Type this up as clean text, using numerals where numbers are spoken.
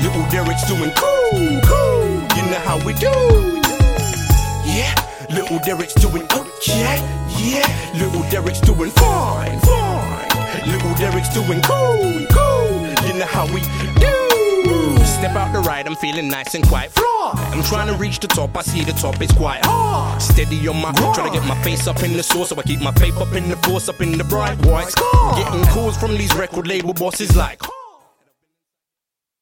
Little Derek's doing cool, cool. You know how we do. Yeah, Little Derek's doing okay. Yeah, Little Derek's doing fine, fine. Little Derek's doing cool, cool. You know how we do. Step out the ride, I'm feeling nice and quite fly. I'm trying to reach the top, I see the top is quite hard. Steady on my trying to get my face up in the sauce, so I keep my faith up in the force, up in the bright white sky. Getting calls from these record label bosses like